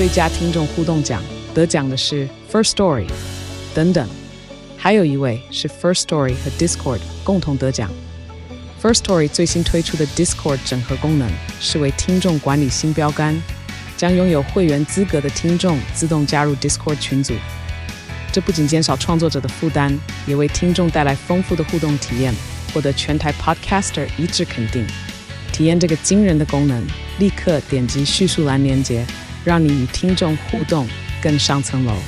最佳听众互动奖，得奖的是 First Story 等等，还有一位是 First Story 和 Discord 共同得奖。First Story 最新推出的 Discord 整合功能是为听众管理新标杆，将拥有会员资格的听众自动加入 Discord 群组。这不仅减少创作者的负担，也为听众带来丰富的互动体验，获得全台 Podcaster 一致肯定。体验这个惊人的功能，立刻点击叙述栏连结，让你与听众互动更上层楼。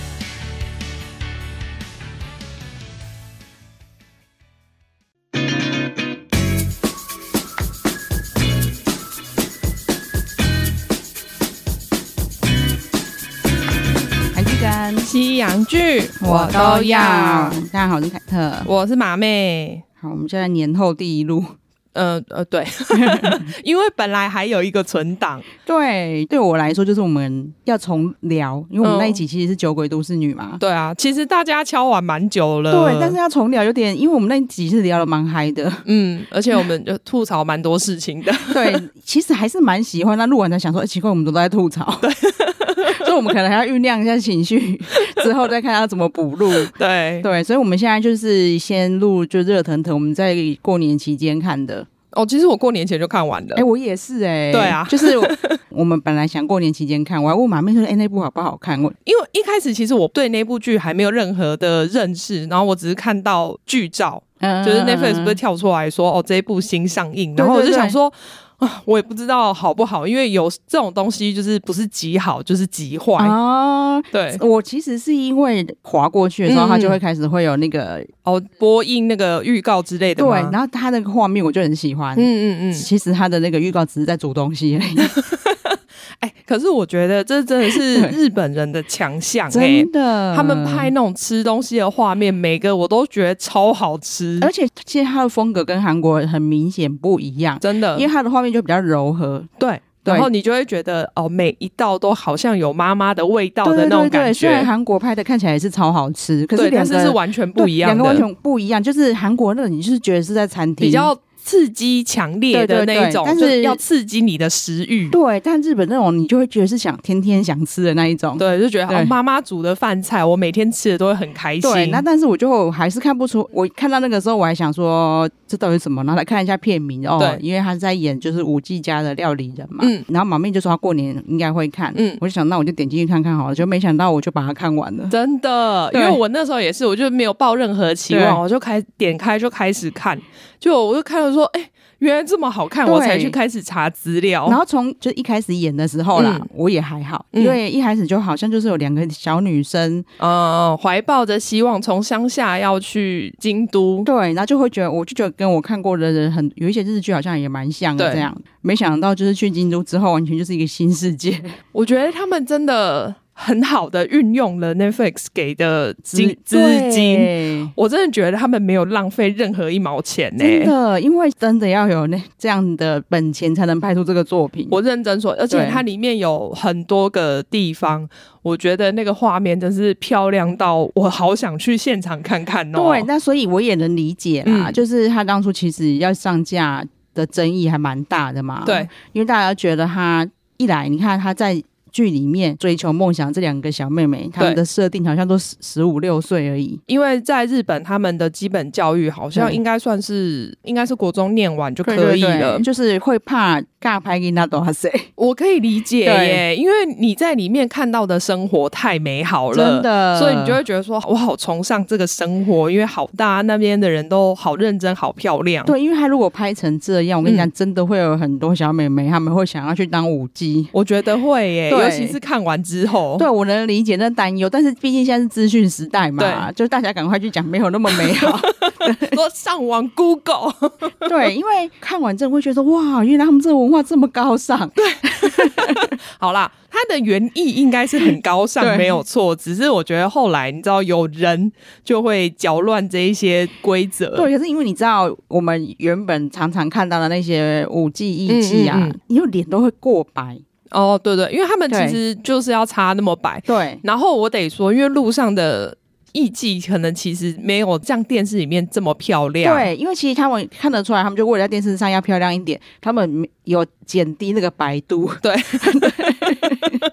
西洋剧我都要。大家好，我是凯特， 我是马妹。 好，我们现在年后第一录。 对，因为本来还有一个存档。 对我来说，就是我们要重聊，因为我们那一集其实是酒鬼都市女嘛。 对啊，其实大家敲完蛮久了。 对，但是要重聊有点，因为我们那一集是聊的蛮嗨的。 而且我们就吐槽蛮多事情的。 对，其实还是蛮喜欢。那录完才想说，奇怪，我们都在吐槽。对。所以我们可能还要酝酿一下情绪，之后再看要怎么补录。 对， 所以我们现在就是先录，就热腾腾，我们在过年期间看的。 其实我过年前就看完了。 我也是。对啊， 就是我们本来想过年期间看，我还问马妹说那部好不好看。因为一开始其实我对那部剧还没有任何的认识，然后我只是看到剧照，就是 Netflix 不是跳出来说这一部新上映，然后我就想说我也不知道好不好，因为有这种东西就是不是极好就是极坏啊。对， 我其实是因为滑过去的时候，它就会开始会有那个播映那个预告之类的吗？ 对，然后它那个画面我就很喜欢。其实它的那个预告只是在煮东西而已。 可是我觉得这真的是日本人的强项。 真的， 他们拍那种吃东西的画面，每个我都觉得超好吃， 而且其实它的风格跟韩国很明显不一样， 真的， 因为它的画面就比较柔和。 对，然后你就会觉得每一道都好像有妈妈的味道的那种感觉。 虽然韩国拍的看起来也是超好吃，可是但是完全不一样的， 两个完全不一样。就是韩国那个你就是觉得是在餐厅比较刺激强烈的那一种，但是要刺激你的食欲。 对，但日本那种你就会觉得是天天想吃的那一种。 对，就觉得妈妈煮的饭菜我每天吃的都会很开心。 对，那但是我就还是看不出，我看到那个时候我还想说这到底什么，然后来看一下片名因为他在演就是武纪家的料理人嘛。然后马妹就说他过年应该会看。我就想那我就点进去看看好了，就没想到我就把它看完了。 真的，因为我那时候也是，我就没有抱任何期望，我就点开就开始看，我就看了说原来这么好看，我才去开始查资料。 然后从就一开始演的时候啦，我也还好，因为一开始就好像就是有两个小女生怀抱着希望从乡下要去京都。 对，然后我就觉得跟我看过的人有一些日剧好像也蛮像的这样。没想到就是去京都之后完全就是一个新世界。 我觉得他们真的很好的运用了 Netflix 给的资金，我真的觉得他们没有浪费任何一毛钱。 真的，因为真的要有这样的本钱才能拍出这个作品。 我认真说，而且它里面有很多个地方，我觉得那个画面真是漂亮到我好想去现场看看。 对，那所以我也能理解啦，就是他当初其实要上架的争议还蛮大的嘛。 对， 因为大家觉得他一来，你看他在剧里面追求梦想这两个小妹妹，她们的设定好像都15、16岁而已。 因为在日本他们的基本教育好像应该是国中念完就可以了。 对，就是会怕尬拍给那多谁。 我可以理解耶，因为你在里面看到的生活太美好了， 真的， 所以你就会觉得说我好崇尚这个生活，因为好大那边的人都好认真好漂亮。 对，因为他如果拍成这样，我跟你讲，真的会有很多小妹妹他们会想要去当舞姬。我觉得会耶，尤其是看完之后。 对，我能理解那担忧，但是毕竟现在是资讯时代嘛，就大家赶快去讲没有那么美好。 说上网 Google。 对，因为看完真的会觉得哇，原来他们这个文化这么高尚。对。 好啦，它的原意应该是很高尚没有错，只是我觉得后来你知道有人就会搅乱这一些规则。 对，可是因为你知道我们原本常常看到的那些舞伎艺伎啊，你有脸都会过白。 对对，因为他们其实就是要擦那么白。 对， 然后我得说，因为路上的艺伎可能其实没有像电视里面这么漂亮。 对，因为其实他们看得出来，他们就为了在电视上要漂亮一点，他们有减低那个白度。 对。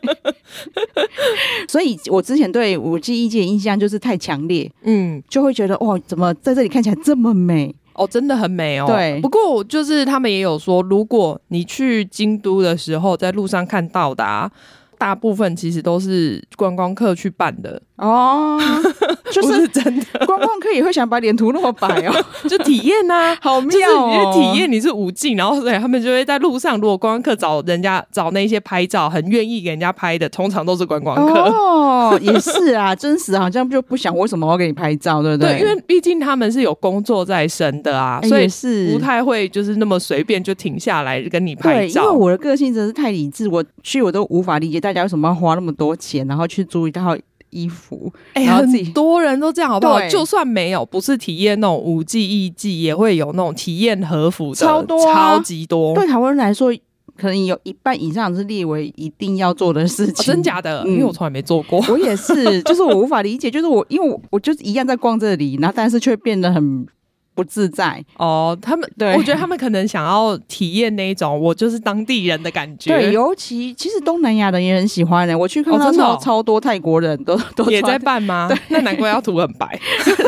所以我之前对五 G 艺伎的印象就是太强烈，就会觉得哇，怎么在这里看起来这么美哦，真的很美哦。 对， 不过就是他们也有说，如果你去京都的时候，在路上看到的大部分其实都是观光客去办的哦，就是不是真的。 观光客也会想把脸涂那么白哦， 就体验啊， 好妙哦！ 就是你去体验你是五 G， 然后所以他们就会在路上，如果观光客找那些拍照，很愿意给人家拍的，通常都是观光客。 哦，也是啊，真实好像就不想为什么要给你拍照，对不对？ 对，因为毕竟他们是有工作在身的啊，所以是不太会就是那么随便就停下来跟你拍照。 对，因为我的个性真是太理智，我都无法理解大家为什么要花那么多钱，然后去租一套衣服，然后自己很多人都这样，好不好？就算没有，不是体验那种五 G 艺伎，也会有那种体验和服的， 超多、 超级多。 对台湾人来说，可能有一半以上是列为一定要做的事情。 真假的？因为我从来没做过。 我也是，就是我无法理解，就是因为我就是一样在逛这里，然后但是却变得很不自在哦。他们对，我觉得他们可能想要体验那种我就是当地人的感觉。 对，尤其其实东南亚人也很喜欢的。我去看到超多泰国人都也在办吗？那难怪要涂很白。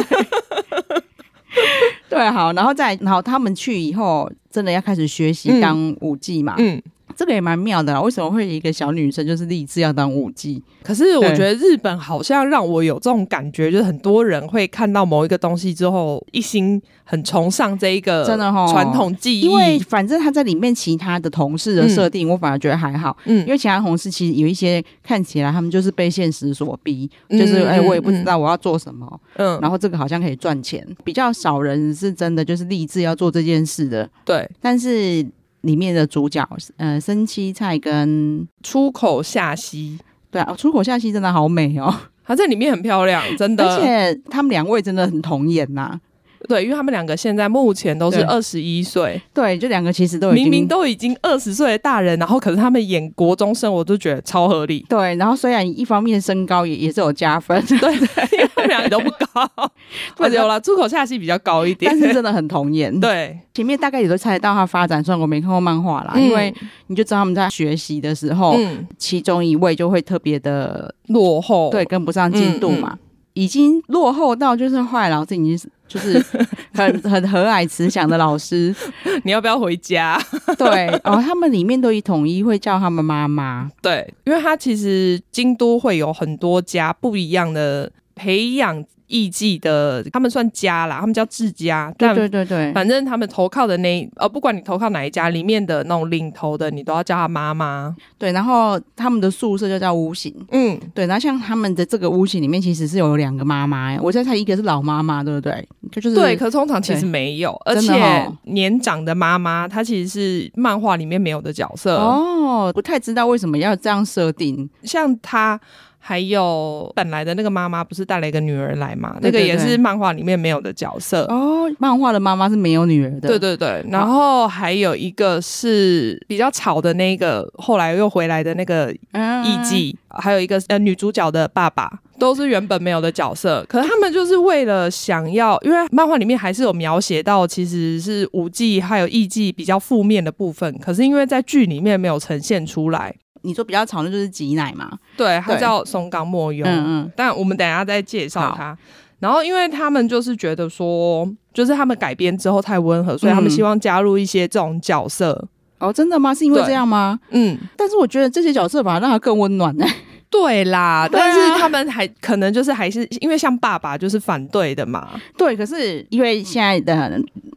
对，好，然后他们去以后，真的要开始学习当舞伎嘛。这个也蛮妙的啦，为什么会有一个小女生就是立志要当舞伎？ 可是我觉得日本好像让我有这种感觉，就是很多人会看到某一个东西之后，一心很崇尚这一个真的传统技艺。 因为反正他在里面其他的同事的设定，我反而觉得还好。因为其他同事其实有一些看起来他们就是被现实所逼，就是我也不知道我要做什么。然后这个好像可以赚钱，比较少人是真的就是立志要做这件事的。 对， 但是里面的主角生七菜跟出口下西， 对啊，出口下西真的好美哦， 她在里面很漂亮，真的， 而且他们两位真的很童颜呐。 对，因为他们两个现在目前都是21岁， 对，就两个其实都明明都已经20岁的大人，然后可是他们演国中生，我都觉得超合理。 对，然后虽然一方面身高也是有加分， 对对，因为他们两个都不高，有啦，出口下西比较高一点， 但是真的很童颜。 对， 前面大概也都猜得到他发展，虽然我没看过漫画啦，因为你就知道他们在学习的时候，其中一位就会特别的落后， 对，跟不上进度嘛。已经落后到就是后来老师已经就是很和蔼慈祥的老师， 你要不要回家？ 对，他们里面都统一会叫他们妈妈。 对，因为他其实京都会有很多家不一样的培养艺伎的，他们算家啦，他们叫志家。 对对对， 反正他们投靠的不管你投靠哪一家，里面的那种领头的，你都要叫他妈妈。 对，然后他们的宿舍就叫屋型。对，然后像他们的这个屋型里面，其实是有2个妈妈，我在猜一个是老妈妈，对不对？就是对，可通常其实没有，而且年长的妈妈，她其实是漫画里面没有的角色。 不太知道为什么要这样设定， 像她。还有本来的那个妈妈不是带了一个女儿来嘛？那个也是漫画里面没有的角色漫画的妈妈是没有女儿的。 对对对，然后还有一个是比较吵的那个，后来又回来的那个艺伎，还有一个女主角的爸爸，都是原本没有的角色。可是他们就是为了想要，因为漫画里面还是有描写到，其实是舞伎还有艺伎比较负面的部分，可是因为在剧里面没有呈现出来。 你说比较吵的就是吉乃嘛？ 对，他叫松冈莫庸。但我们等一下再介绍他。然后因为他们就是觉得说，就是他们改编之后太温和，所以他们希望加入一些这种角色。 真的吗？是因为这样吗？但是我觉得这些角色反而让他更温暖对啦，但是他们可能就是还是因为像爸爸就是反对的嘛。 对，可是因为现在的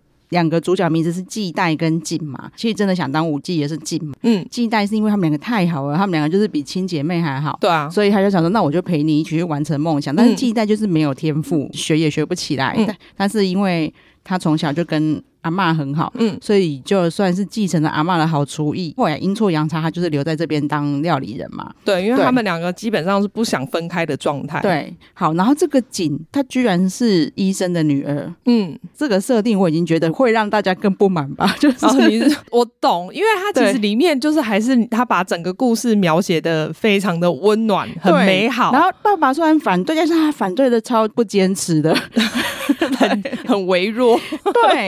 2个主角名字是纪代跟静嘛，其实真的想当舞伎也是静嘛。纪代是因为他们2个太好了，他们2个就是比亲姐妹还好。 对啊， 所以他就想说，那我就陪你一起去完成梦想。但是纪代就是没有天赋，学也学不起来。但是因为他从小就跟阿嬷很好，所以就算是继承了阿嬷的好厨艺。后来阴错阳差，他就是留在这边当料理人嘛。 对，因为他们2个基本上是不想分开的状态。 对，好，然后这个景她居然是医生的女儿。这个设定我已经觉得会让大家更不满吧。就是我懂，因为他其实里面就是还是他把整个故事描写的非常的温暖，很美好。 然后爸爸虽然反对，但是他反对的超不坚持的。 很微弱。 对，然后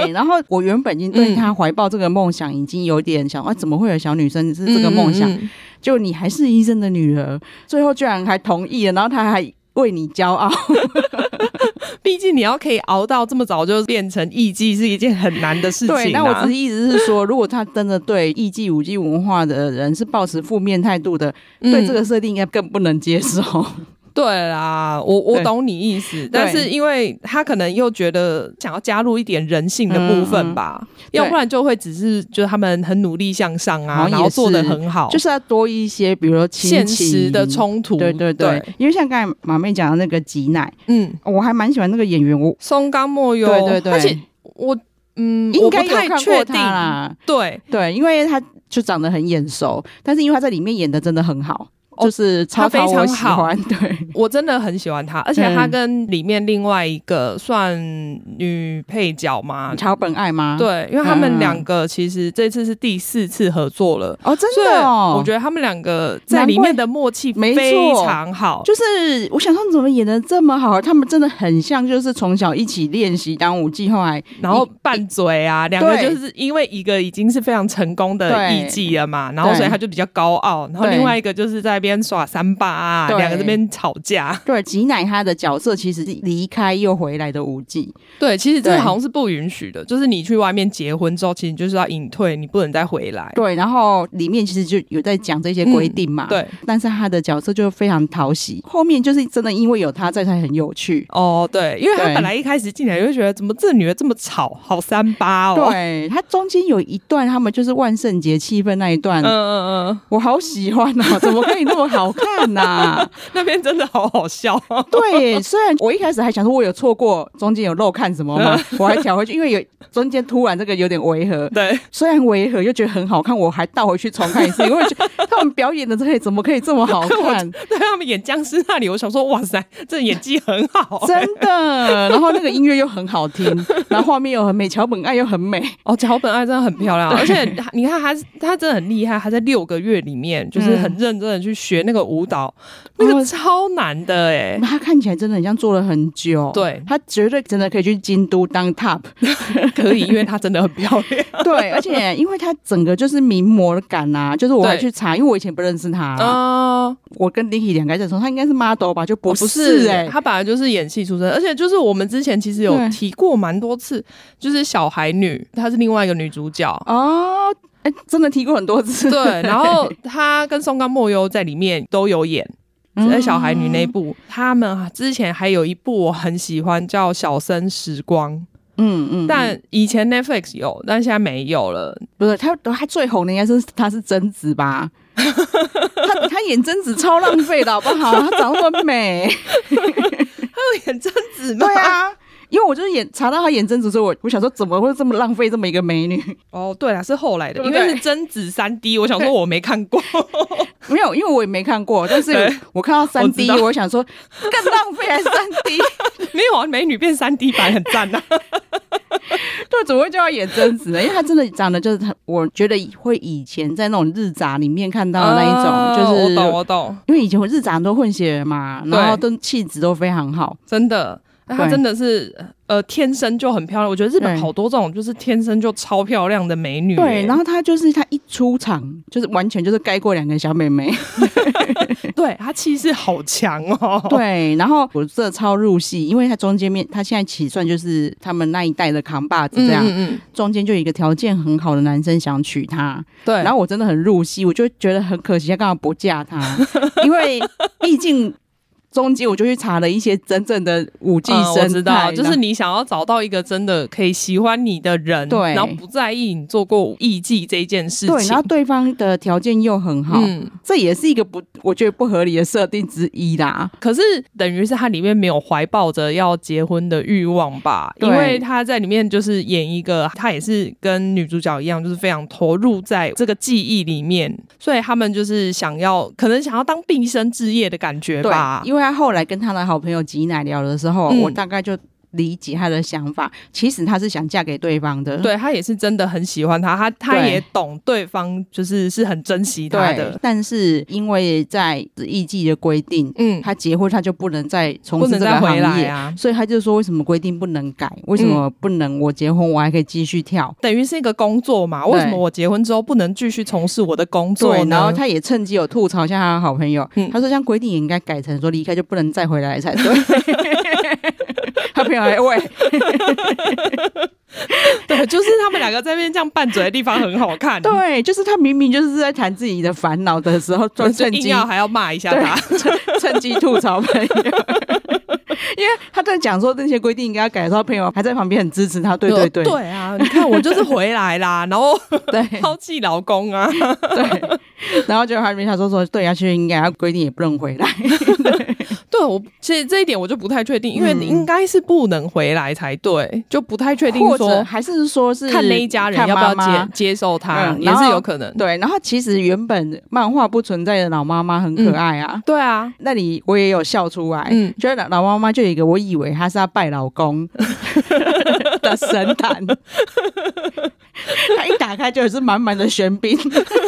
我原本已经对他怀抱这个梦想已经有点想怎么会有小女生是这个梦想，就你还是医生的女儿，最后居然还同意了，然后他还为你骄傲。 毕竟你要可以熬到这么早就变成艺妓是一件很难的事情对，那我只是意思是说，如果他真的对艺妓舞妓文化的人是抱持负面态度的，对这个设定应该更不能接受。 对啦，我懂你意思，但是因为他可能又觉得想要加入一点人性的部分吧，要不然就会只是就是他们很努力向上啊，然后做得很好， 就是要多一些比如说现实的冲突。 对，因为像刚才马妹讲的那个吉乃，我还蛮喜欢那个演员， 松冈茉优， 对， 而且我应该有看过他啦，对，因为他就长得很眼熟，但是因为他在里面演的真的很好。就是他非常好， 对， 我真的很喜欢他，而且他跟里面另外一个算女配角嘛， 桥本爱吗？ 对，因为他们两个其实这次是第4次合作了哦，真的哦， 我觉得他们两个在里面的默契非常好， 就是我想说怎么演得这么好，他们真的很像，就是从小一起练习当舞妓，后来然后拌嘴啊，两个就是因为一个已经是非常成功的艺妓了嘛，然后所以他就比较高傲，然后另外一个就是在边耍三八啊，两个这边吵架。 对，吉乃他的角色其实是离开又回来的舞妓。 对，其实这好像是不允许的，就是你去外面结婚之后，其实就是要隐退，你不能再回来。 对，然后里面其实就有在讲这些规定嘛。 对， 但是他的角色就非常讨喜，后面就是真的因为有他在才很有趣。 哦，对，因为他本来一开始进来就觉得怎么这女的这么吵，好三八哦。 对，他中间有一段他们就是万圣节气氛那一段，我好喜欢哦，怎么可以那么好看啊？ 那边真的好好笑。 对，虽然我一开始还想说我有错过中间有漏看什么吗？我还调回去，因为有中间突然这个有点违和。 对， 虽然违和又觉得很好看，我还倒回去重看一次，因为觉得他们表演的怎么可以这么好看？ 对，他们演僵尸那里，我想说哇塞，这演技很好， 真的。然后那个音乐又很好听，然后画面又很美，桥本爱又很美。 哦，桥本爱真的很漂亮，而且你看他真的很厉害，他在6个月里面就是很认真的去学那个舞蹈，那个超难的哎。 他看起来真的很像做了很久， 对， 他绝对真的可以去京都当 top， 可以，因为他真的很漂亮。 对，而且因为他整个就是名模感啊，就是我还去查，因为我以前不认识他，我跟 Dicky 两个在说他应该是 model 吧，就不是哎， 他本来就是演戏出身，而且就是我们之前其实有提过蛮多次，就是小孩女，她是另外一个女主角哦。真的提过很多次。 对，然后他跟松冈茉优在里面都有演，在小孩女那部，他们之前还有一部我很喜欢叫《小生时光》。但以前 Netflix 有，但现在没有了。 不是他最红的应该是他是贞子吧？他演贞子超浪费的好不好？他长那么美， 他有演贞子吗？ 对啊。因为我就是查到她演贞子，所以我想说怎么会这么浪费这么一个美女？ 哦，对啦，是后来的，因为是贞子3D， 我想说我没看过， 没有，因为我也没看过，但是我看到3D， 我想说更浪费还是3D？ 没有啊，美女变3D 版很赞啊。 对，怎么会叫她演贞子呢？因为她真的长得就是我觉得会以前在那种日杂里面看到的那一种，就是我懂， 因为以前日杂很多混血人嘛，然后都气质都非常好， 真的。她真的是天生就很漂亮，我觉得日本好多这种就是天生就超漂亮的美女。 对，然后她一出场就是完全就是盖过2个小妹妹。 对，她气势好强哦。 对，然后我真的超入戏，因为她中间她现在起算就是他们那一代的扛把子这样，中间就有一个条件很好的男生想娶她，对，然后我真的很入戏，我就觉得很可惜，他干嘛不嫁她？因为毕竟。中间我就去查了一些真正的舞妓生态， 我知道，就是你想要找到一个真的可以喜欢你的人，对，然后不在意你做过艺妓这件事情， 对，然后对方的条件又很好，这也是一个我觉得不合理的设定之一啦。 可是等于是他里面没有怀抱着要结婚的欲望吧？因为他在里面就是演一个，他也是跟女主角一样，就是非常投入在这个记忆里面，所以他们就是可能想要当毕生志业的感觉吧。 对，因为他后来跟他的好朋友吉乃聊的时候，我大概就理解他的想法，其实他是想嫁给对方的， 对，他也是真的很喜欢他也懂对方就是很珍惜他的， 但是因为在艺妓的规定，他结婚他就不能再从事这个行业啊， 所以他就说为什么规定不能改，为什么不能我结婚我还可以继续跳， 等于是一个工作嘛，为什么我结婚之后不能继续从事我的工作呢？ 对，然后他也趁机有吐槽一下他的好朋友，他说像规定也应该改成说离开就不能再回来才对。他朋友还喂对，就是他们两个在那边这样拌嘴的地方很好看。 对，就是他明明就是在谈自己的烦恼的时候，趁机还要骂一下他， 趁机吐槽朋友。因为他在讲说那些规定应该要改的时候，朋友还在旁边很支持他。对对对， 对啊，你看我就是回来啦，然后对抛弃老公啊， 对，然后就他说对下去应该要规定也不能回来。 对，我其实这一点我就不太确定，因为应该是不能回来才对，就不太确定说， 或者还是说是看那一家人要不要接受他，也是有可能。 对，然后其实原本漫画不存在的老妈妈很可爱啊， 对啊， 那里我也有笑出来，觉得老妈妈就有一个，我以为她是要拜老公的神坛，她一打开就是满满的玄彬。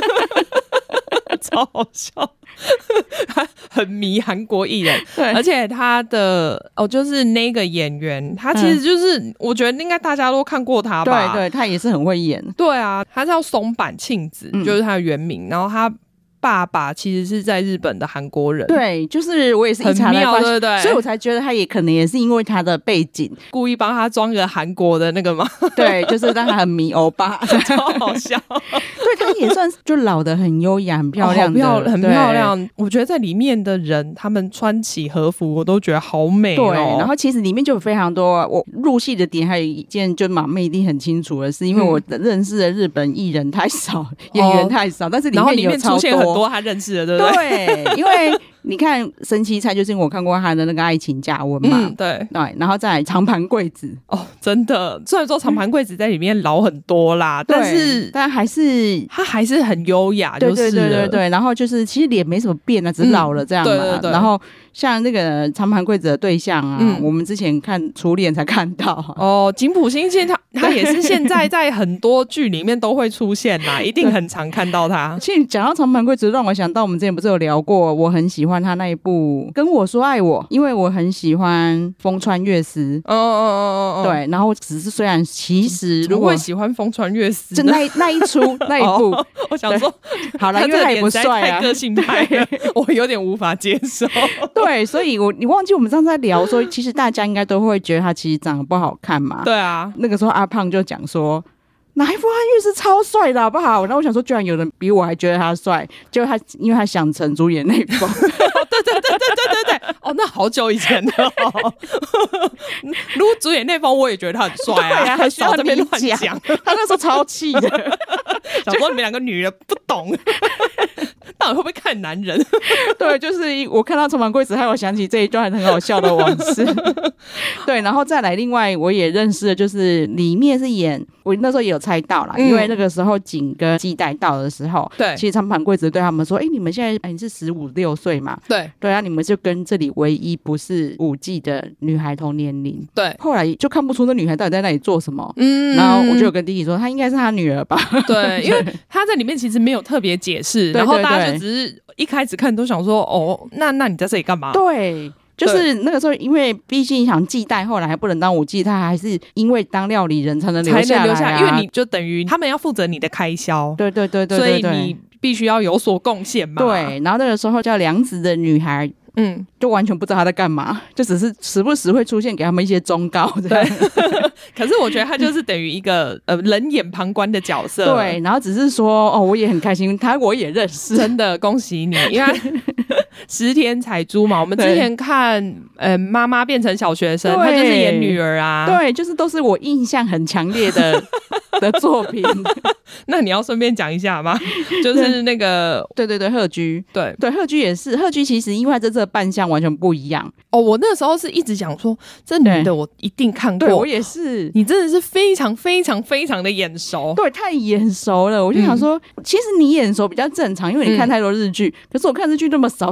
超好笑，他很迷韩国艺人，而且他的就是那个演员，他其实就是、我觉得应该大家都看过他吧， 对对，他也是很会演， 对啊，他叫松坂庆子，就是他的原名，然后他爸爸其实是在日本的韩国人， 对，就是我也是一查才发现，对对，所以我才觉得他也可能也是因为他的背景， 故意帮他装个韩国的那个嘛， 对，就是让他很迷欧巴， 超好笑。 对，他也算就老得很优雅、很漂亮的， 很漂亮。我觉得在里面的人，他们穿起和服，我都觉得好美哦。 对，然后其实里面就有非常多我入戏的点，还有一件就马妹一定很清楚的是，因为我认识的日本艺人太少，演员太少，但是里面有超多他认识的，对不对？ 对，因为你看神奇菜，就是因为我看过他的那个爱情加温嘛， 对， 然后再来长盘贵子， 真的，虽然说长盘贵子在里面老很多啦，但还是他还是很优雅，就是对，然后就是其实脸没什么变啊，只是老了这样嘛，对，然后像那个长盘贵子的对象啊，我们之前看初恋才看到井浦新介他也是现在在很多剧里面都会出现啦，一定很常看到他。 其实讲到长盘贵子，让我想到我们之前不是有聊过，我很喜欢他那一部《跟我说爱我》，因为我很喜欢风川月司。对，然后只是虽然其实如果会喜欢风川月司， 就那一出那一部， 我想说好了，因为他也不帅啊， 太个性派了，我有点无法接受。 对，所以你忘记我们上次在聊说，其实大家应该都会觉得他其实长得不好看嘛。 对啊， 那个时候阿胖就讲说。哪一部他越是超帅的好不好？然后我想说，居然有人比我还觉得他帅，就他因为他想成主演那一部。 对，那好久以前的如果主演那方，我也觉得他很帅啊， 还少这边乱讲， 他那时候超气的， 想说你们两个女人不懂。到底会不会看男人？ 对，就是我看到长盘贵子，还有想起这一段很好笑的往事。对，然后再来，另外我也认识的，就是里面是演，我那时候也有猜到啦，因为那个时候景跟季代到的时候， 对， 其实长盘贵子对他们说：“你们现在你是15、16岁嘛？对啊，你们就跟这里唯一不是5季的女孩同年龄。” 对， 后来就看不出那女孩到底在那里做什么。然后我就有跟弟弟说，她应该是她女儿吧？ 对，因为她在里面其实没有特别解释，然后大家就只是一开始看都想说，那你在这里干嘛？ 对。就是那个时候，因为毕竟想季代后来还不能当5季，他还是因为当料理人才能留下来， 因为你就等于他们要负责你的开销， 对， 所以你必须要有所贡献嘛。 对，然后那个时候叫良子的女孩。就完全不知道他在干嘛，就只是时不时会出现给他们一些忠告。对， 可是我觉得他就是等于一个冷眼旁观的角色。 对，然后只是说我也很开心，我也认识， 真的恭喜你，因为石田彩珠嘛，我们之前看妈妈变成小学生，她就是演女儿啊。 对，就是都是我印象很强烈的作品。 那你要顺便讲一下吗？就是那个对贺居，对贺居也是，贺居其实因为这扮相完全不一样。 我那时候是一直讲说，这女的我一定看过。 对，我也是。 你真的是非常非常非常的眼熟。 对，太眼熟了。我就想说，其实你眼熟比较正常，因为你看太多日剧。可是我看日剧那么少，我想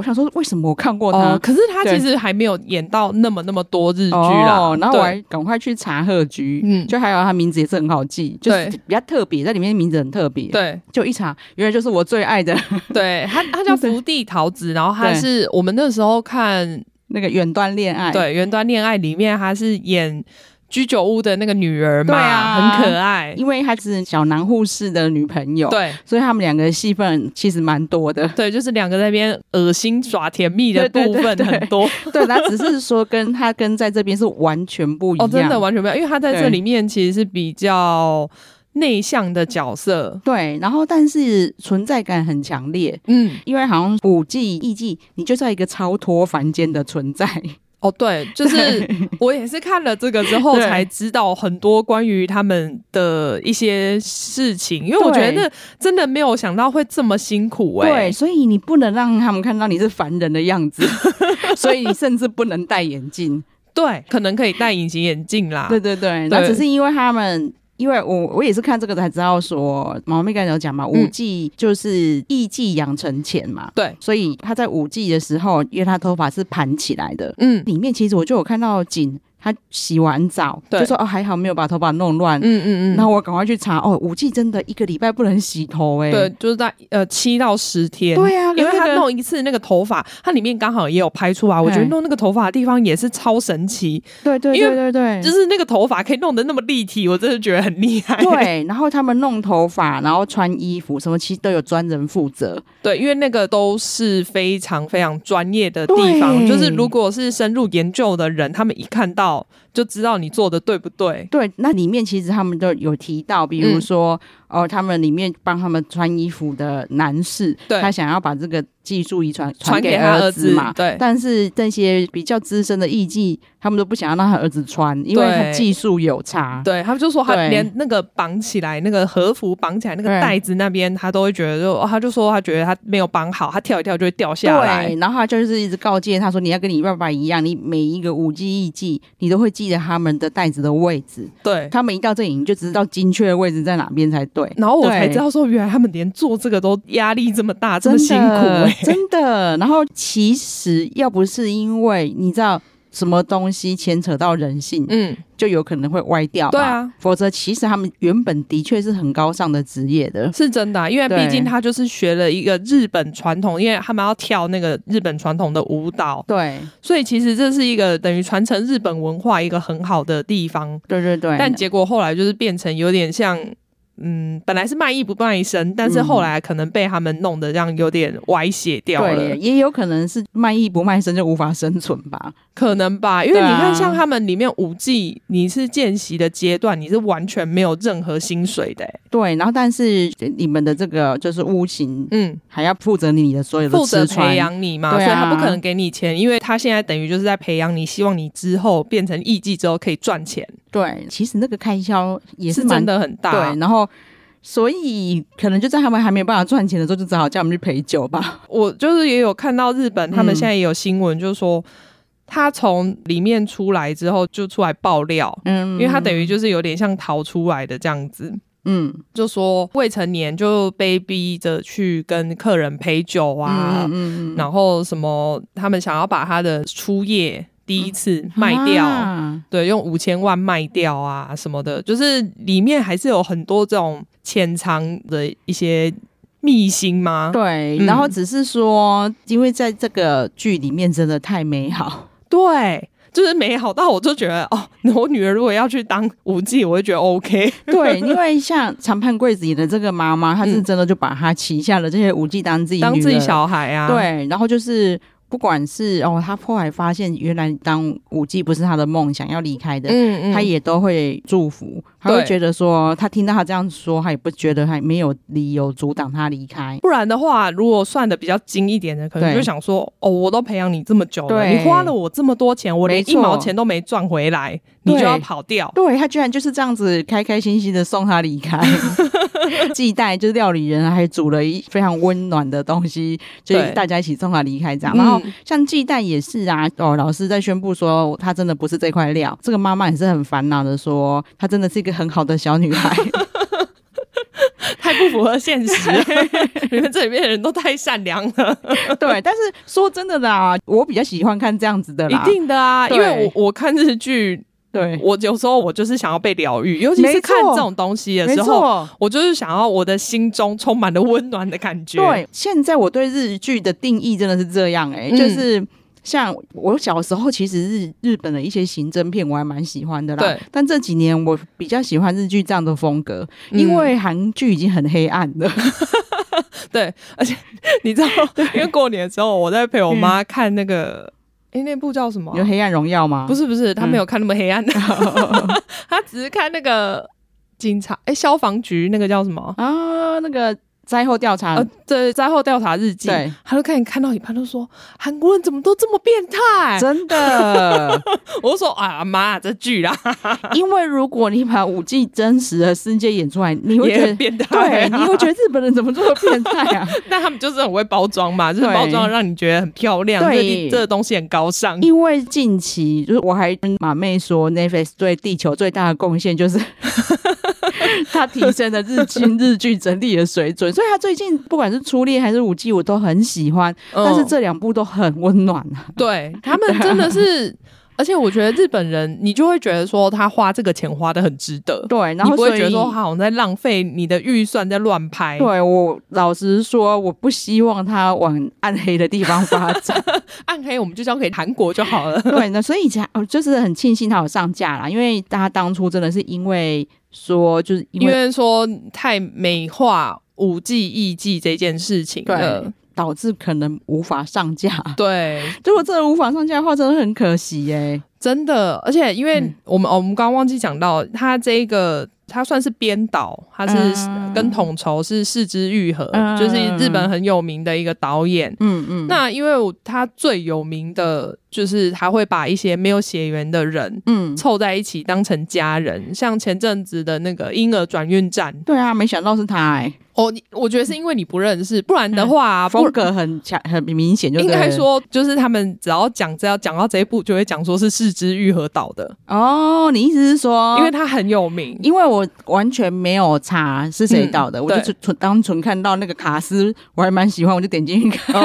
想说为什么我看过他， 可是他其实还没有演到那么多日剧啦。 然后我还赶快去查贺居，就还有他名字也是很好记，就是比较特别，在里面名字很特别。 对， 就一查，原来就是我最爱的。 对，他叫福地桃子，然后他是我们那时候看那个远端恋爱， 对，远端恋爱里面他是演居酒屋的那个女儿嘛， 对啊， 很可爱， 因为她是小南护士的女朋友， 对， 所以他们两个戏份其实蛮多的， 对，就是两个在那边恶心耍甜蜜的部分很多， 对，他只是说跟在这边是完全不一样， 真的完全不一样，因为他在这里面其实是比较内向的角色， 对，然后但是存在感很强烈，因为好像5季艺伎你就是要一个超脱凡间的存在。 对，就是我也是看了这个之后才知道很多关于他们的一些事情，因为我觉得真的没有想到会这么辛苦对，所以你不能让他们看到你是凡人的样子，所以你甚至不能戴眼镜。 对，可能可以戴隐形眼镜啦。 对，那只是因为他们。因为我也是看这个才知道说，毛妹刚才有讲嘛，5季就是艺伎养成前嘛， 对， 所以他在5季的时候，因为他头发是盘起来的，里面其实我就有看到景。他洗完澡就说还好没有把头发弄乱，然后我赶快去查5季真的1个礼拜不能洗头对，就是在7到10天， 对啊， 因为他弄一次那个头发，他里面刚好也有拍出来，我觉得弄那个头发的地方也是超神奇， 对， 就是那个头发可以弄得那么立体，我真的觉得很厉害。 对，然后他们弄头发，然后穿衣服什么，其实都有专人负责。 对，因为那个都是非常非常专业的地方，就是如果是深入研究的人，他们一看到就知道你做的对不对。 对，那里面其实他们都有提到，比如说他们里面帮他们穿衣服的男士，他想要把这个技术遗传给他儿子嘛， 对。 但是这些比较资深的艺伎，他们都不想要让他儿子穿，因为他技术有差。 对，他们就说他连那个绑起来那个和服绑起来那个带子那边，他都会觉得他就说他觉得他没有绑好，他跳一跳就会掉下来。 对，然后他就是一直告诫他说，你要跟你爸爸一样，你每一个5季艺伎，你都会记得他们的带子的位置。 对， 他们一到这里，你就知道精确的位置在哪边才对。 然后我才知道说，原来他们连做这个都压力这么大，这么辛苦真的。然后其实要不是因为你知道什么东西牵扯到人性，就有可能会歪掉。 对啊， 否则其实他们原本的确是很高尚的职业的， 是真的。因为毕竟他就是学了一个日本传统，因为他们要跳那个日本传统的舞蹈， 对， 所以其实这是一个等于传承日本文化一个很好的地方。 对， 但结果后来就是变成有点像。本来是卖艺不卖身，但是后来可能被他们弄得这样有点歪斜掉了。 对，也有可能是卖艺不卖身就无法生存吧， 可能吧。因为你看，像他们里面5季，你是见习的阶段，你是完全没有任何薪水的。 对，然后但是你们的这个就是屋型，还要负责你的所有的吃穿， 负责培养你嘛，所以他不可能给你钱，因为他现在等于就是在培养你，希望你之后变成艺伎之后可以赚钱。 对，其实那个开销也是真的很大。 对，然后所以可能就在他们还没有办法赚钱的时候，就只好叫我们去陪酒吧。 我就是也有看到日本他们现在也有新闻，就是说他从里面出来之后就出来爆料，因为他等于就是有点像逃出来的这样子。就说未成年就被逼着去跟客人陪酒啊，然后什么他们想要把他的初夜第一次卖掉，对，用5000万卖掉啊什么的，就是里面还是有很多这种潜藏的一些秘辛吗？ 对，然后只是说，因为在这个剧里面真的太美好， 对。就是美好到我就觉得我女儿如果要去当5季，我会觉得 OK。 对，因为像长判贵子演的这个妈妈，她是真的就把她旗下的这些5季当自己女儿， 当自己小孩啊。 对，然后就是不管是他后来发现原来当5季不是他的梦想要离开的，他也都会祝福，他会觉得说他听到他这样说，他也不觉得还没有理由阻挡他离开。 不然的话，如果算的比较精一点的，可能就想说我都培养你这么久了，你花了我这么多钱，我连1毛钱都没赚回来，你就要跑掉。 对，他居然就是这样子开开心心的送他离开。季代就是料理人还煮了一非常温暖的东西，就大家一起送他离开这样。然后像季代也是啊，老师在宣布说他真的不是这块料，这个妈妈也是很烦恼的说她真的是一个很好的小女孩。 太不符合现实你们这里面的人都太善良了对，但是说真的啦，我比较喜欢看这样子的啦， 一定的啊，因为我看日剧，对，我有时候我就是想要被疗愈，尤其是看这种东西的时候，我就是想要我的心中充满了温暖的感觉。 对，现在我对日剧的定义真的是这样就是像我小时候其实日本的一些刑侦片我还蛮喜欢的啦，对，但这几年我比较喜欢日剧这样的风格，因为韩剧已经很黑暗了对，而且你知道因为过年的时候我在陪我妈看那个那部叫什么有黑暗荣耀吗？ 不是他没有看那么黑暗的他只是看那个警察消防局那个叫什么啊，那个灾后调查对，灾后调查日记，对，他就看到一半就说韩国人怎么都这么变态， 真的我就说啊妈这剧啦因为如果你把5季真实的世界演出来，你会觉得变态， 对，你会觉得日本人怎么这么变态啊但他们就是很会包装嘛，就是包装让你觉得很漂亮，对，这个东西很高尚。 因为近期就是我还跟马妹说 Netflix 对地球最大的贡献就是他提升了日剧整体的水准，所以他最近不管是初恋还是5季我都很喜欢，但是这2部都很温暖对，他们真的是而且我觉得日本人你就会觉得说他花这个钱花得很值得， 对，然后你不会觉得说他好像在浪费你的预算在乱拍。 对，我老实说我不希望他往暗黑的地方发展暗黑我们就交给韩国就好了对，那所以就是很庆幸他有上架啦，因为他当初真的是因为说就是因为说太美化5季艺伎这件事情了， 导致可能无法上架。 对， 如果真的无法上架的话真的很可惜耶， 真的。而且因为我们刚刚忘记讲到他这个他算是编导，他是跟统筹是是枝裕和，就是日本很有名的一个导演。那因为他最有名的就是他会把一些没有血缘的人凑在一起当成家人，像前阵子的那个婴儿转运站。 对啊，没想到是他我觉得是因为你不认识，不然的话风格很强很明显，就应该说就是他们只要讲到这一部就会讲说是是枝裕和导的。 你意思是说因为他很有名？因为我完全没有查是谁导的，我就单纯看到那个卡司我还蛮喜欢，我就点进去看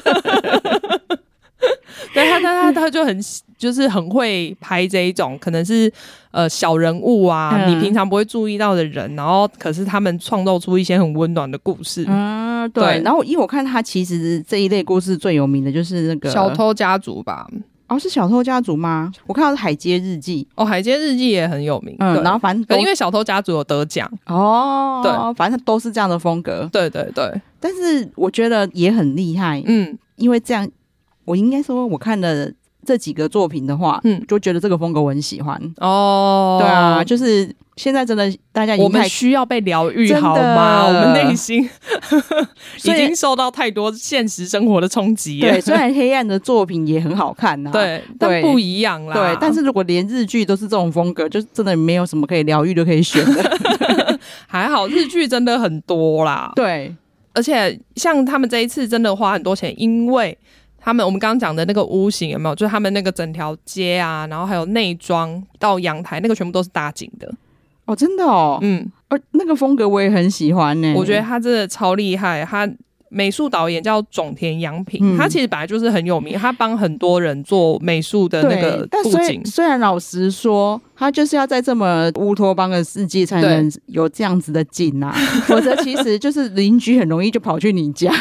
对，他就就是很会拍这一种可能是小人物啊，你平常不会注意到的人，然后可是他们创造出一些很温暖的故事。 对。然后因为我看他其实这一类故事最有名的就是那个小偷家族吧。 是小偷家族吗？我看到是海街日记。 海街日记也很有名。 然后反正因为小偷家族有得奖。 对，反正都是这样的风格。 对对对。 但是我觉得也很厉害。因为这样我应该说我看了这几个作品的话就觉得这个风格我很喜欢。对啊，就是现在真的大家已经我们需要被疗愈好吗？我们内心已经受到太多现实生活的冲击了。 对，虽然黑暗的作品也很好看对，但不一样啦。 对，但是如果连日剧都是这种风格，就真的没有什么可以疗愈的可以选的还好日剧真的很多啦。 对， 而且像他们这一次真的花很多钱，因为我们刚刚讲的那个屋型有没有？就是他们那个整条街啊，然后还有内装到阳台，那个全部都是搭景的。 真的那个风格我也很喜欢呢。 我觉得他真的超厉害，他美术导演叫种田洋平，他其实本来就是很有名，他帮很多人做美术的那个布景。 但虽然老实说，他就是要在这么乌托邦的世界才能有这样子的景啊，否则其实就是邻居很容易就跑去你家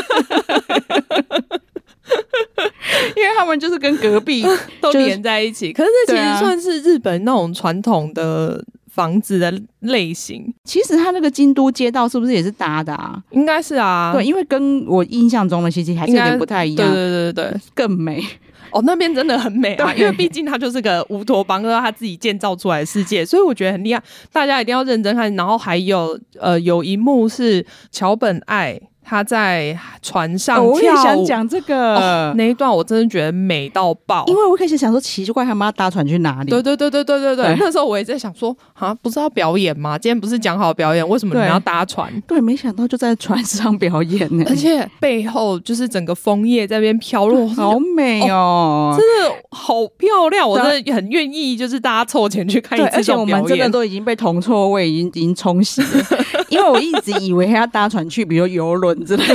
因为他们就是跟隔壁都连在一起，可是这其实算是日本那种传统的房子的类型。 其实他那个京都街道是不是也是搭的啊？ 应该是啊。 对，因为跟我印象中的其实还是有点不太一样。 对对对对， 更美。 那边真的很美啊，因为毕竟它就是个乌托邦，他自己建造出来的世界，所以我觉得很厉害，大家一定要认真看。然后还有有一幕是桥本爱他在船上跳舞， 我也想讲这个那一段，我真的觉得美到爆。 因为我开始想说，奇怪，他们要搭船去哪里？ 对对对对对对对，那时候我也在想说，不是要表演吗？今天不是讲好表演，为什么你们要搭船？ 对，没想到就在船上表演呢， 而且背后就是整个枫叶在那边飘落， 好美哦， 真的好漂亮，我真的很愿意，就是大家凑钱去看一次这种表演。 而且我们真的都已经被铜臭味已经冲洗了。 因为我一直以为他要搭船去比如游轮之类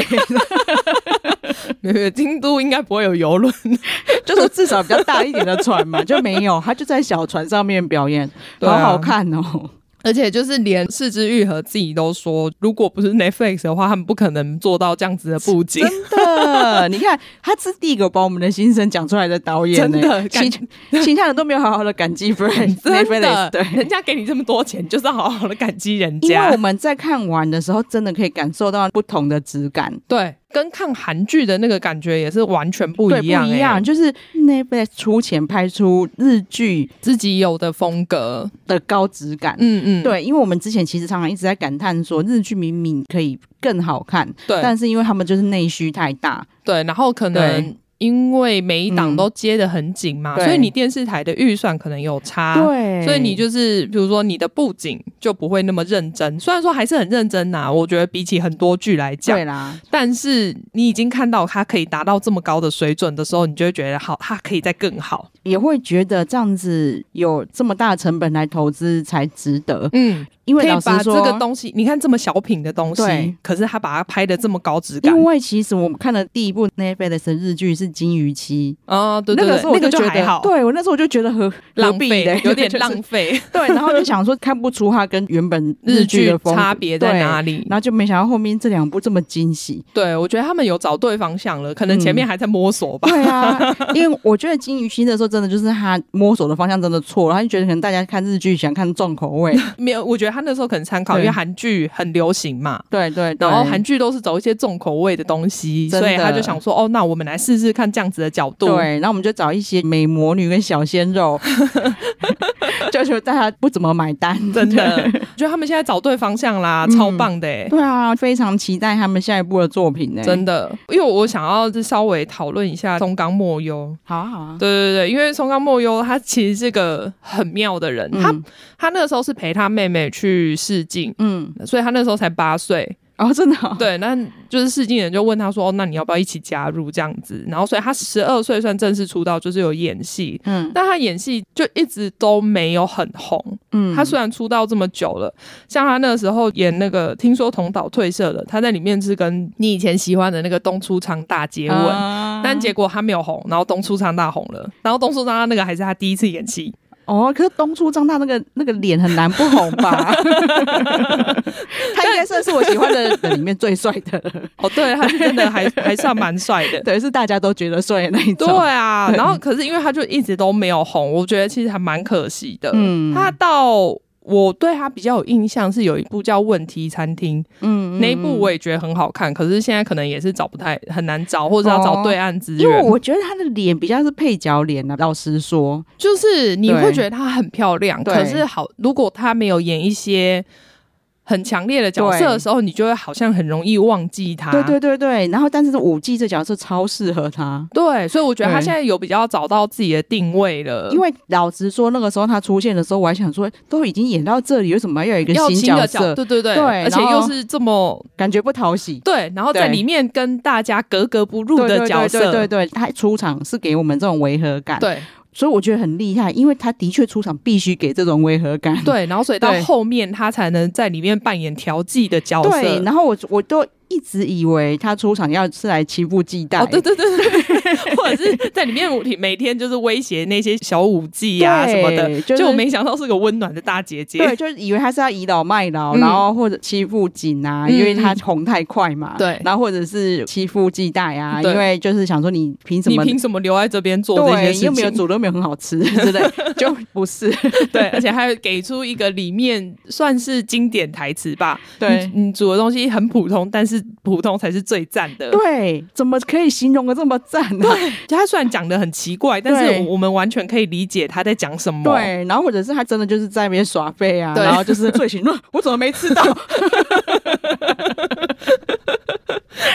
的京都应该不会有游轮就是至少比较大一点的船嘛，就没有，他就在小船上面表演，好好看哦。 而且就是连是枝裕和自己都说，如果不是 Netflix 的话，他们不可能做到这样子的布景。 真的，你看他是第一个把我们的心声讲出来的导演， 真的， 其他人都没有好好的感激 Netflix， 对， 人家给你这么多钱，就是要好好的感激人家。 因为我们在看完的时候，真的可以感受到不同的质感。 对。跟看韩剧的那个感觉也是完全不一样， 不一样，就是 Netflix 出钱拍出日剧自己有的风格的高质感。对，因为我们之前其实常常一直在感叹说，日剧明明可以更好看，对，但是因为他们就是内需太大， 对，然后可能因为每一档都接得很紧嘛，所以你电视台的预算可能有差，对，所以你就是比如说你的布景就不会那么认真，虽然说还是很认真啊，我觉得比起很多剧来讲，对啦，但是你已经看到它可以达到这么高的水准的时候，你就会觉得好，它可以再更好， 也会觉得这样子有这么大的成本来投资才值得。因为老实说可以把这个东西，你看这么小品的东西，可是他把它拍得这么高质感。 因为其实我们看的第一部 Netflix 的日剧是《金鱼期》 对对对， 那个时候我就觉得还好， 对我那时候我就觉得浪费，有点浪费。 对，然后就想说看不出它跟原本日剧的差别在哪里， 然后就没想到后面这两部这么惊喜。 对，我觉得他们有找对方向了，可能前面还在摸索吧。 对啊，因为我觉得《金鱼期》的时候真的就是他摸索的方向真的错了，他就觉得可能大家看日剧想看重口味， 没有，我觉得他那时候可能参考。因为韩剧很流行嘛， 对， 然后韩剧都是走一些重口味的东西，所以他就想说，那我们来试试看这样子的角度。 对，然后我们就找一些美魔女跟小鲜肉，就觉得大家不怎么买单， 真的。我觉得他们现在找对方向啦，超棒的对啊，非常期待他们下一部的作品真的。因为我想要稍微讨论一下松冈茉优。 好啊， 对，因为松冈茉优他其实是个很妙的人，他那个时候是陪他妹妹去试镜。所以他那时候才8岁真的对，那就是试镜人就问他说那你要不要一起加入这样子，然后所以他12岁算正式出道，就是有演戏，但他演戏就一直都没有很红。他虽然出道这么久了，像他那个时候演那个听说桐岛退社的，他在里面是跟你以前喜欢的那个东出昌大接吻，但结果他没有红，然后东出昌大红了，然后东出昌大那个还是他第一次演戏。 可是东出昌大那个脸很难不红吧？他应该算是我喜欢的人里面最帅的。 对，他是真的还算蛮帅的， 对，是大家都觉得帅的那一种。 对啊，然后可是因为他就一直都没有红，我觉得其实还蛮可惜的。他到我对他比较有印象是有一部叫《问题餐厅》，那一部我也觉得很好看，可是现在可能也是很难找，或者要找对岸资源。 因为我觉得他的脸比较是配角脸啊，老实说， 就是你会觉得他很漂亮，可是如果他没有演一些很强烈的角色的时候，你就会好像很容易忘记他。 对，然后但是武技这角色超适合他。 对，所以我觉得他现在有比较找到自己的定位了。 因为老实说，那个时候他出现的时候，我还想说，都已经演到这里，为什么要有一个新角色？ 对，而且又是这么感觉不讨喜。 对，然后在里面跟大家格格不入的角色。 对，他出场是给我们这种违和感。 对。 所以我觉得很厉害，因为他的确出场必须给这种违和感。 对，然后所以到后面他才能在里面扮演调剂的角色。 对，然后我都一直以为他出场要是来欺负季代。 对，或者是在里面每天就是威胁那些小舞伎啊什么的，就我没想到是个温暖的大姐姐。 对，就是以为他是要倚老卖老，然后或者欺负景啊，因为他红太快嘛。对，然后或者是欺负季代啊，因为就是想说你凭什么留在这边做这些事情？ 又没有煮都没有很好吃之类，就不是。 对，而且还给出一个里面算是经典台词吧。对，你煮的东西很普通，但是普通才是最赞的。 对，怎么可以形容的这么赞呢？ 对，他虽然讲的很奇怪，但是我们完全可以理解他在讲什么。 对，然后或者是他真的就是在那边耍废啊，然后就是醉醒，我怎么没吃到？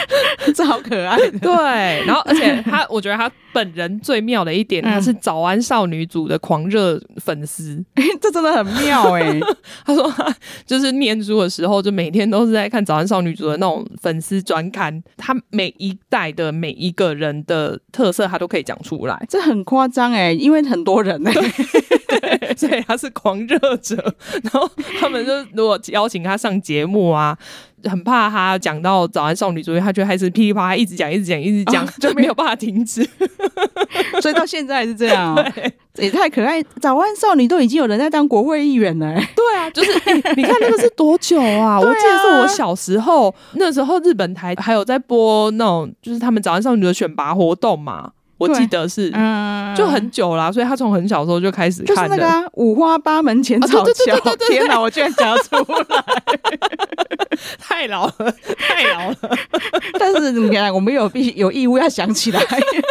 这好可爱的。 对，然后而且我觉得他本人最妙的一点，他是早安少女组的狂热粉丝， 这真的很妙他说他就是念书的时候，就每天都是在看早安少女组的那种粉丝专刊，他每一代的每一个人的特色，他都可以讲出来， 这很夸张因为很多人对，所以他是狂热者，然后他们就如果邀请他上节目啊，很怕他讲到早安少女组，他就开始噼里啪啦一直讲，就没有办法停止。 所以到现在还是这样也太可爱。早安少女都已经有人在当国会议员了对啊，就是你看那个是多久啊？我记得是我小时候，那时候日本台还有在播那种就是他们早安少女的选拔活动嘛。我记得是就很久啦，所以他从很小的时候就开始看了， 就是那个五花八门浅草桥。天哪，我居然讲出来太老了但是你看我们有义务要想起来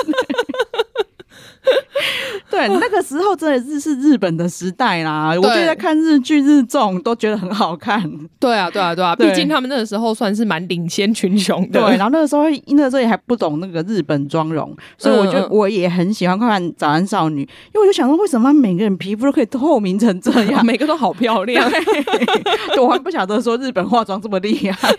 对，那个时候真的是日本的时代啦，我觉得看日剧日综都觉得很好看。 对啊，毕竟他们那个时候算是蛮领先群雄的。 对，然后那个时候也还不懂那个日本妆容，所以我也很喜欢看早安少女，因为我就想说为什么每个人皮肤都可以透明成这样每个都好漂亮我还不晓得说日本化妆这么厉害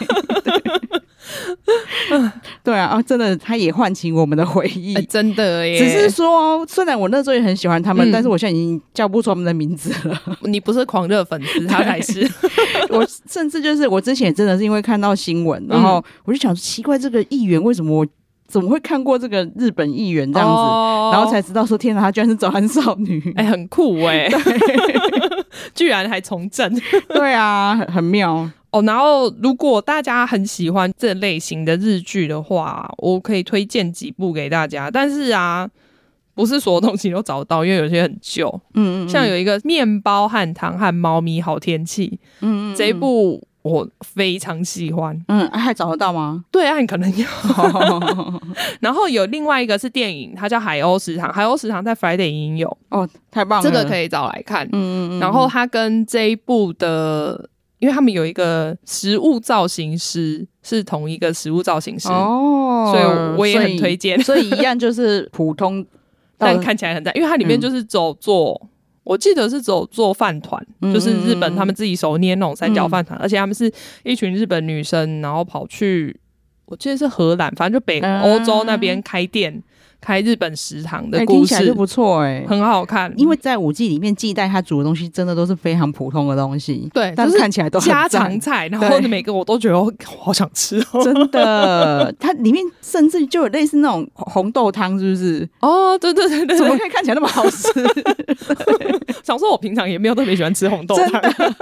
对啊，真的他也唤起我们的回忆真的耶。 只是说虽然我那时候也很喜欢他们但是我现在已经叫不出他们的名字了你不是狂热粉丝，他才是我甚至就是我之前真的是因为看到新闻然后我就想奇怪这个议员为什么我怎么会看过这个日本议员这样子然后才知道说天哪他居然是早安少女很酷居然还从政对啊很妙然后如果大家很喜欢这类型的日剧的话，我可以推荐几部给大家，但是啊不是所有东西都找得到，因为有些很旧像有一个面包和糖和猫咪好天气这一部我非常喜欢还找得到吗？ 对啊，你可能有然后有另外一个是电影，它叫海鸥食堂，海鸥食堂在 Friday 已经有太棒了， 这个可以找来看然后它跟这一部的因为他们有一个食物造型师是同一个食物造型师所以我也很推荐所以一样就是普通但看起来很赞，因为它里面就是我记得是做饭团就是日本他们自己手捏那种三角饭团而且他们是一群日本女生然后跑去我记得是荷兰反正就北欧洲那边开店开日本食堂的故事听起来就不错很好看因为在5季里面季代他煮的东西真的都是非常普通的东西对但是看起来都很家常菜然后每个我都觉得我好想吃真的它里面甚至就有类似那种红豆汤是不是对怎么可以看起来那么好吃想说我平常也没有特别喜欢吃红豆汤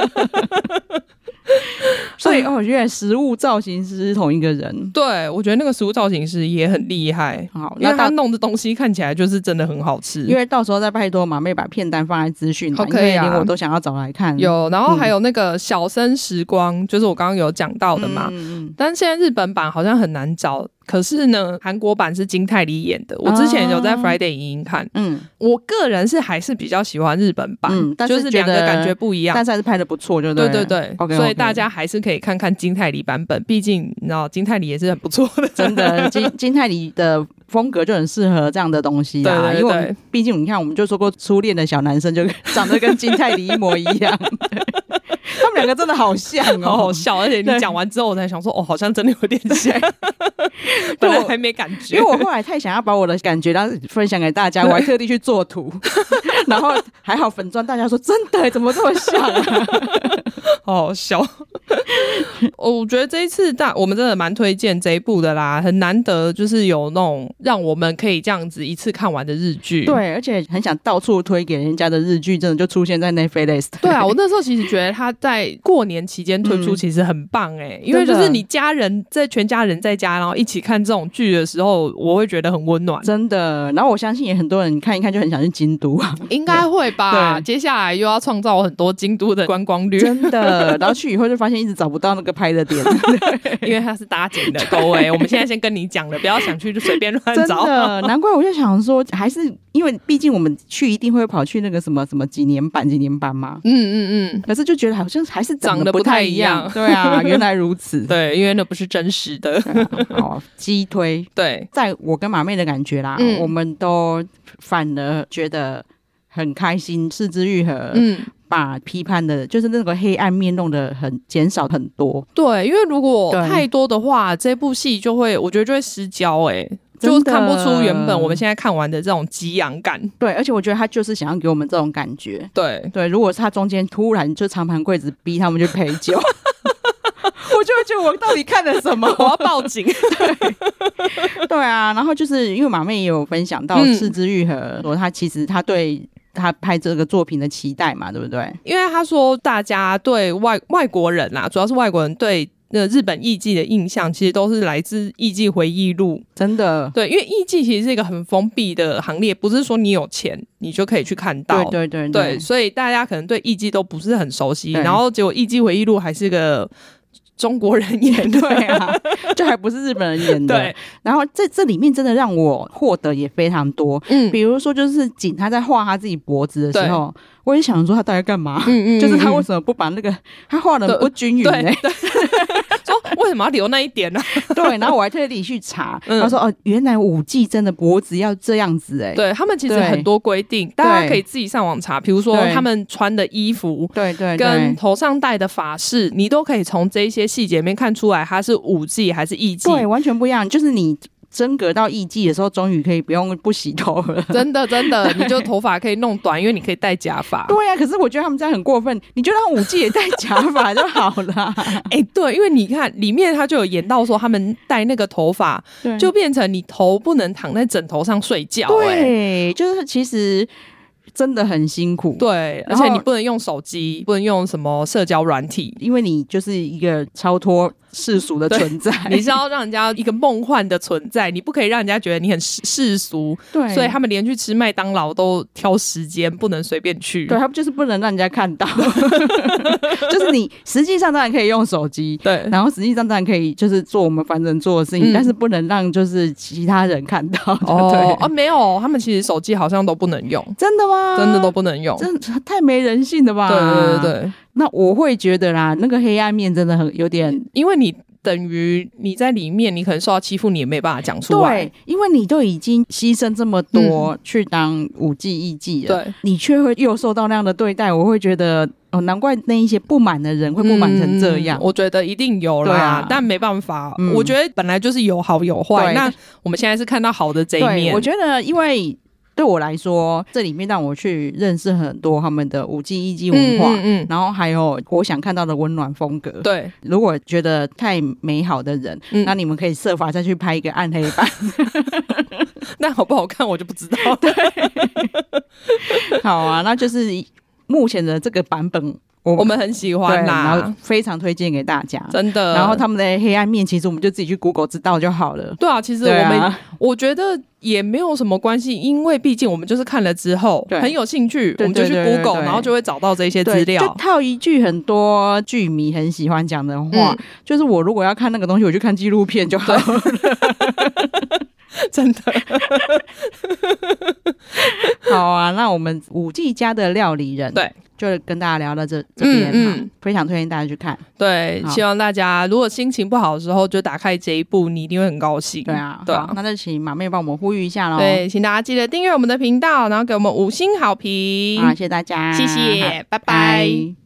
所以原来食物造型师是同一个人对我觉得那个食物造型师也很厉害好因为他弄的东西看起来就是真的很好吃因为到时候再拜托马妹把片单放在资讯因为连我都想要找来看有然后还有那个小生时光就是我刚刚有讲到的嘛但现在日本版好像很难找可是呢韩国版是金泰梨演的我之前有在 Friday 影音看我个人是还是比较喜欢日本版就是两个感觉不一样但是还是拍得不错就对对所以大家还是可以看看金泰梨版本毕竟你知道金泰梨也是很不错的真的金泰梨的风格就很适合这样的东西对因为毕竟你看我们就说过初恋的小男生就长得跟金泰梨一模一样他们两个真的好像好好笑而且你讲完之后我才想说好像真的有点像本来还没感觉因为我后来太想要把我的感觉然后分享给大家我还特地去做图然后还好粉专大家说真的怎么这么像好好笑我觉得这一次我们真的蛮推荐这一部的啦很难得就是有那种让我们可以这样子一次看完的日剧对而且很想到处推给人家的日剧真的就出现在 Netflix 对啊我那时候其实觉得他在过年期间推出其实很棒因为就是你全家人在家然后一起看这种剧的时候我会觉得很温暖真的然后我相信也很多人看一看就很想去京都应该会吧接下来又要创造很多京都的观光率真的然后去以后就发现一直找不到那个拍的点因为它是搭景的各位我们现在先跟你讲了不要想去就随便乱看着。 真的，难怪我就想说，还是因为毕竟我们去一定会跑去那个什么什么几年版嘛。可是就觉得好像还是长得不太一样。对啊，原来如此。 对，因为那不是真实的。 好，激推。 对， 在我跟马妹的感觉啦，我们都反而觉得很开心，四肢愈合。把批判的就是那个黑暗面弄得很减少很多。 对，因为如果太多的话，这部戏就会我觉得就会失焦就看不出原本我们现在看完的这种激昂感。 对，而且我觉得他就是想要给我们这种感觉。 对对，如果他中间突然就长盘柜子逼他们去陪酒我就会觉得我到底看了什么我要报警。 对啊，然后就是因为马妹也有分享到四肢愈合说他其实他对他拍这个作品的期待嘛，对不对？ 因为他说大家对外国人主要是外国人对日本艺伎的印象其实都是来自艺伎回忆录。 真的。 对，因为艺伎其实是一个很封闭的行列，不是说你有钱你就可以去看到。对，所以大家可能对艺伎都不是很熟悉，然后结果艺伎回忆录还是个中国人演的。 对啊，就还不是日本人演的。对，然后这里面真的让我获得也非常多。比如说就是景他在画他自己脖子的时候，我也想说他到底干嘛。就是他为什么不把那个他画的不均匀对说为什么要留那一点呢？ 对，然后我还特地去查，他说原来舞伎真的脖子要这样子。 对，他们其实很多规定，大家可以自己上网查，比如说他们穿的衣服，对，跟头上戴的发饰，你都可以从这些细节里面看出来它是舞伎还是艺伎。 对，完全不一样。就是你真格到艺伎的时候，终于可以不用不洗头了。 真的，你就头发可以弄短，因为你可以戴假发。 对啊，可是我觉得他们这样很过分，你就让舞伎也戴假发就好了。 对，因为你看里面他就有演到说，他们戴那个头发，就变成你头不能躺在枕头上睡觉。 对，就是其实真的很辛苦。 对，而且你不能用手机，不能用什么社交软体， 因为你就是一个超脱世俗的存在， 你是要让人家一个梦幻的存在，你不可以让人家觉得你很世俗。对，所以他们连去吃麦当劳都挑时间，不能随便去。 对，他们就是不能让人家看到。就是你实际上当然可以用手机，对，然后实际上当然可以就是做我们凡人做的事情，但是不能让就是其他人看到。 没有，他们其实手机好像都不能用。 真的吗？ 真的都不能用， 真的太没人性了吧。对，那我会觉得啦，那个黑暗面真的很有点， 因为你等于你在里面你可能受到欺负，你也没办法讲出来。 对，因为你都已经牺牲这么多去当舞伎艺伎了，对，你却会又受到那样的对待，我会觉得难怪那一些不满的人会不满成这样。 我觉得一定有啦，但没办法，我觉得本来就是有好有坏。那我们现在是看到好的这一面。 我觉得因为对我来说，这里面让我去认识很多他们的舞伎艺伎文化，然后还有我想看到的温暖风格。对，如果觉得太美好的人，那你们可以设法再去拍一个暗黑版。 那好不好看我就不知道。 对，好啊，那就是目前的这个版本。 我们很喜欢啦， 然后非常推荐给大家， 真的。 然后他们的黑暗面，其实我们就自己去 Google 知道就好了。 对啊，其实我觉得也没有什么关系，因为毕竟我们就是看了之后很有兴趣，我们就去 Google， 然后就会找到这些资料。 就套一句很多剧迷很喜欢讲的话，就是我如果要看那个东西，我就看纪录片就好了。 真的。 好啊，那我们舞伎家的料理人，对，就跟大家聊到这边，非常推荐大家去看。 对，希望大家如果心情不好的时候，就打开这一部，你一定会很高兴。 对啊，对啊，那就请马妹帮我们呼吁一下咯。 对，请大家记得订阅我们的频道，然后给我们5星好评。 好，谢谢大家， 谢谢，拜拜。